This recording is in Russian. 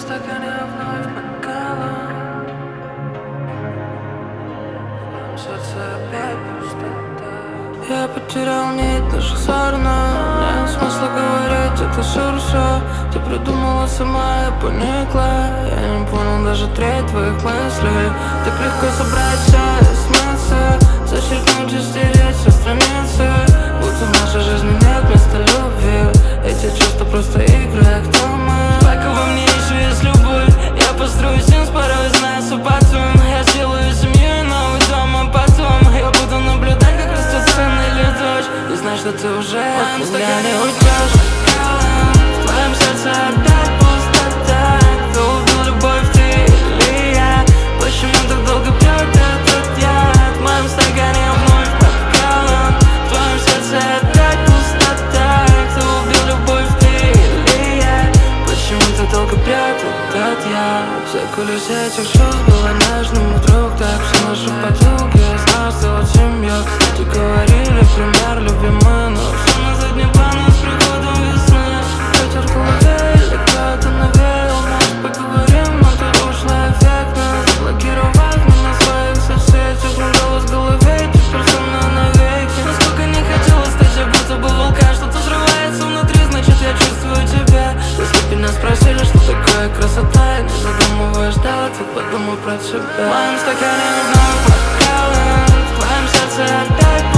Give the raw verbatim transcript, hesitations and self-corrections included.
стакане вновь бокала, в моем сердце опять пустота. Я потерял нить наших зерна, нет смысла говорить, это сюрсе. Ты придумала сама, я поникла. Я не понял даже треть твоих мыслей. Так легко собрать все и смыться, зачеркнуть и стереть все страницы, будто в нашей жизни нет места любви. Эти чувства просто игры, а кто мы? Пока во мне еще есть любовь, я построю Симс, порой знаю потом. Я сделаю семью и новый дом, а потом я буду наблюдать, как растет сын или дочь, и знать, что ты уже от меня не уйдешь. В твоем сердце опять пустота. Кто убил любовь, ты или я? Почему так долго пьет этот яд? В моем стакане вновь бокалом. В твоем сердце опять пустота. Кто убил любовь, ты или я? Почему так долго пьет этот яд? Все кулисы этих чувств было нежным. Вдруг так все наши подруги из нас сделать семью. Кстати, говорили, пример любимый, но все на задний план с приходом весны. Ветер в голове или кто-то навеял. Может, поговорим, но ты ушла эффектно, заблокировав меня в своих соцсетях. Мой голос в голове теперь со мной навеки. Насколько не хотела стать, я будто бы вулкан. Что-то взрывается внутри, значит я чувствую тебя. Если бы меня спросили, что такое красота, я не задумываясь, да, ответ подумай про себя. В моем стакане вновь бокалы, в твоем сердце опять